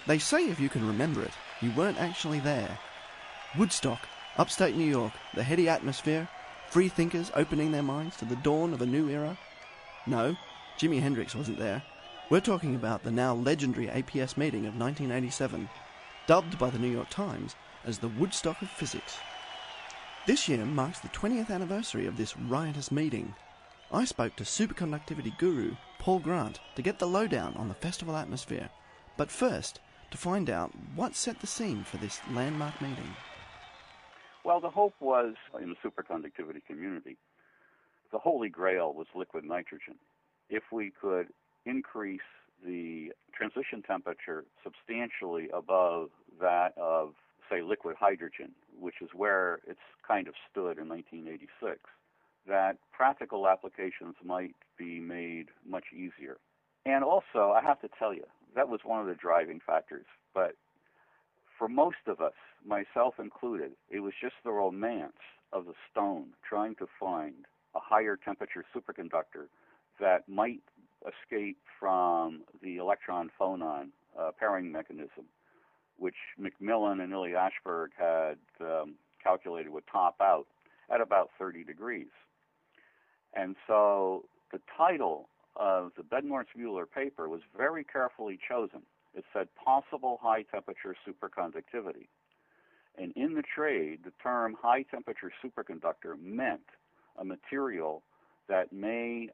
They say if you can remember it, you weren't actually there. Woodstock, upstate New York, the heady atmosphere, free thinkers opening their minds to the dawn of a new era. No, Jimi Hendrix wasn't there. We're talking about the now legendary APS meeting of 1987, dubbed by the New York Times as the Woodstock of Physics. This year marks the 20th anniversary of this riotous meeting. I spoke to superconductivity guru Paul Grant to get the lowdown on the festival atmosphere, but first to find out what set the scene for this landmark meeting. Well, the hope was, in the superconductivity community, the holy grail was liquid nitrogen. If we could increase the transition temperature substantially above that of, say, liquid hydrogen, which is where it's kind of stood in 1986, that practical applications might be made much easier. And also, I have to tell you, that was one of the driving factors. But for most of us, myself included, it was just the romance of the stone trying to find a higher temperature superconductor that might escape from the electron-phonon pairing mechanism, which McMillan and Ilya Ashberg had calculated would top out at about 30 degrees. And so the title of the Bednorz-Mueller paper was very carefully chosen. It said possible high-temperature superconductivity. And in the trade, the term high-temperature superconductor meant a material that may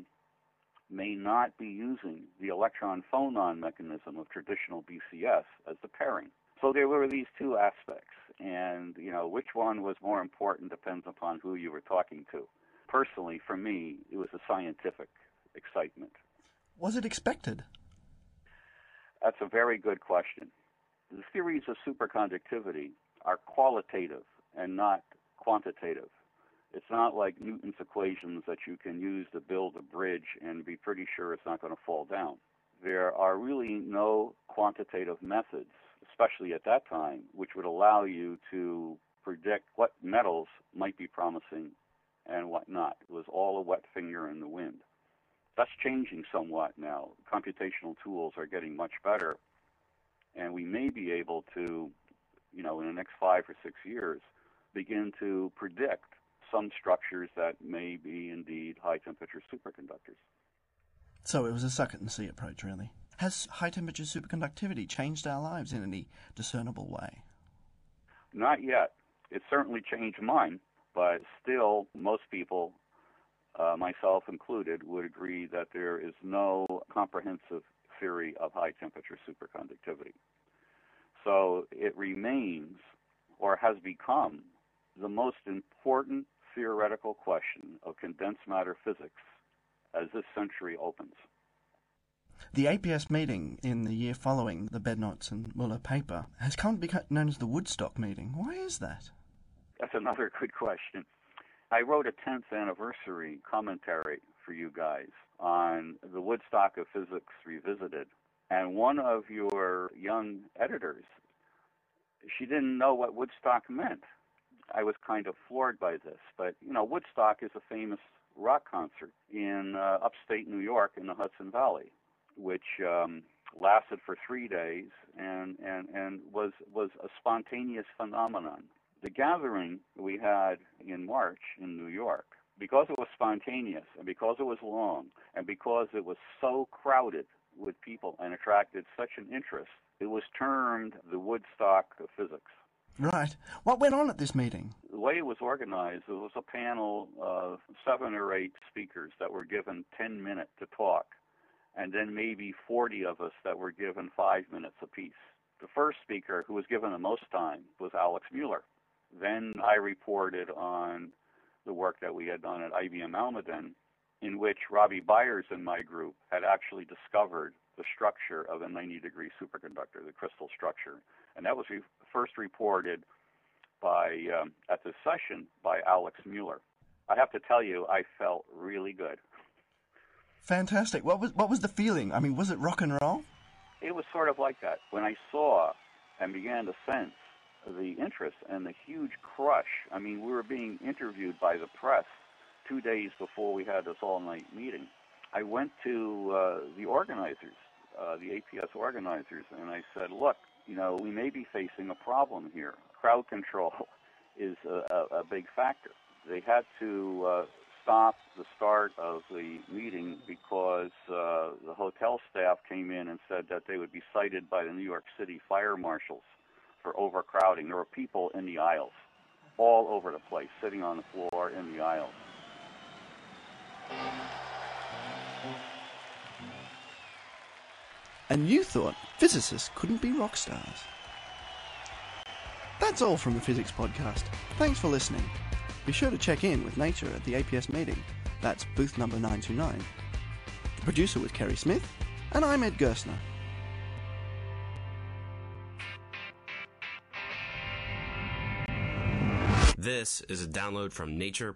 not be using the electron-phonon mechanism of traditional BCS as the pairing. So there were these two aspects, and which one was more important depends upon who you were talking to. Personally, for me, it was a scientific excitement. Was it expected? That's a very good question. The theories of superconductivity are qualitative and not quantitative. It's not like Newton's equations that you can use to build a bridge and be pretty sure it's not going to fall down. There are really no quantitative methods, especially at that time, which would allow you to predict what metals might be promising and what not. It was all a wet finger in the wind. That's changing somewhat now. Computational tools are getting much better, and we may be able to, in the next 5 or 6 years, begin to predict some structures that may be indeed high-temperature superconductors. So it was a suck-it-and-see approach, really. Has high-temperature superconductivity changed our lives in any discernible way? Not yet. It certainly changed mine, but still most people, myself included, would agree that there is no comprehensive theory of high-temperature superconductivity. So it remains, or has become, the most important theoretical question of condensed matter physics as this century opens. The APS meeting in the year following the Bednorz and Mueller paper has come to be known as the Woodstock meeting. Why is that? That's another good question. I wrote a 10th anniversary commentary for you guys on the Woodstock of Physics Revisited, and one of your young editors, she didn't know what Woodstock meant. I was kind of floored by this, but Woodstock is a famous rock concert in upstate New York in the Hudson Valley, which lasted for 3 days and was a spontaneous phenomenon. The gathering we had in March in New York, because it was spontaneous and because it was long and because it was so crowded with people and attracted such an interest, it was termed the Woodstock of Physics. Right. What went on at this meeting? The way it was organized, it was a panel of 7 or 8 speakers that were given 10 minutes to talk, and then maybe 40 of us that were given 5 minutes apiece. The first speaker, who was given the most time, was Alex Mueller. Then I reported on the work that we had done at IBM Almaden, in which Robbie Byers and my group had actually discovered the structure of a 90-degree superconductor, the crystal structure. And that was first reported by at this session by Alex Mueller. I have to tell you, I felt really good. Fantastic. What was the feeling? I mean, was it rock and roll? It was sort of like that. When I saw and began to sense the interest and the huge crush. I mean, we were being interviewed by the press 2 days before we had this all-night meeting. I went to the organizers, the APS organizers, and I said, look, we may be facing a problem here. Crowd control is a big factor. They had to stop the start of the meeting because the hotel staff came in and said that they would be cited by the New York City fire marshals for overcrowding. There were people in the aisles, all over the place, sitting on the floor in the aisles. And you thought physicists couldn't be rock stars. That's all from the Physics Podcast. Thanks for listening. Be sure to check in with Nature at the APS meeting. That's booth number 929. The producer was Kerry Smith, and I'm Ed Gerstner. This is a download from Nature